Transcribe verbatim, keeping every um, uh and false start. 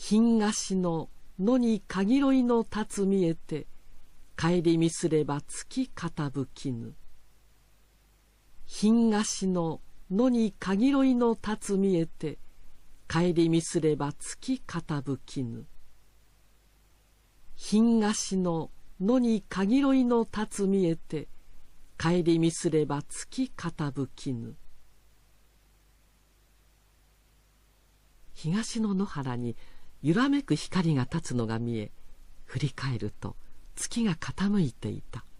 品菓子の野にかぎろいの立つ見えて、帰り見すれば月傾きぬ。品菓子の野にかぎろいの立つ見えて、帰り見すれば月傾きぬ。品菓子の野にかぎろいの立つ見えて、帰り見すれば月傾きぬ。東の野原に揺らめく光が立つのが見え、振り返ると月が傾いていた。